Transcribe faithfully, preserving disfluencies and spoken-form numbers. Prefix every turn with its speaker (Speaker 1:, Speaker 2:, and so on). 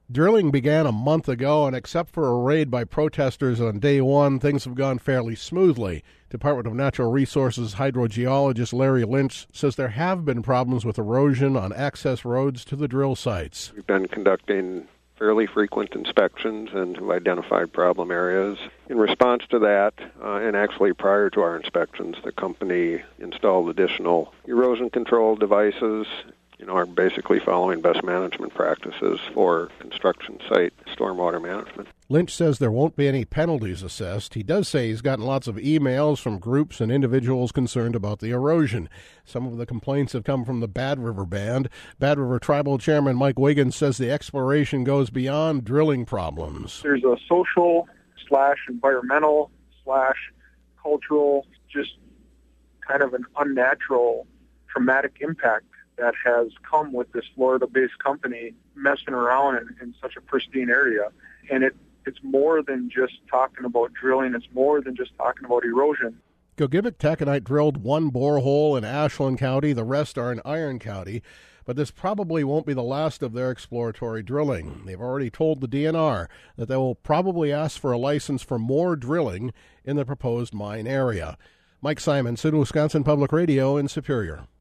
Speaker 1: Drilling began a month ago, and except for a raid by protesters on day one, things have gone fairly smoothly. Department of Natural Resources hydrogeologist Larry Lynch says there have been problems with erosion on access roads to the drill sites.
Speaker 2: We've been conducting fairly frequent inspections and have identified problem areas. In response to that, uh, and actually prior to our inspections, the company installed additional erosion control devices. You know, are basically following best management practices for construction site stormwater management.
Speaker 1: Lynch says there won't be any penalties assessed. He does say he's gotten lots of emails from groups and individuals concerned about the erosion. Some of the complaints have come from the Bad River Band. Bad River Tribal Chairman Mike Wiggins says the exploration goes beyond drilling problems.
Speaker 3: There's a social slash environmental slash cultural, just kind of an unnatural traumatic impact that has come with this Florida-based company messing around in, in such a pristine area. And it, it's more than just talking about drilling. It's more than just talking about erosion.
Speaker 1: Gogebic Taconite drilled one borehole in Ashland County. The rest are in Iron County. But this probably won't be the last of their exploratory drilling. They've already told the D N R that they will probably ask for a license for more drilling in the proposed mine area. Mike Simonson, Wisconsin Public Radio in Superior.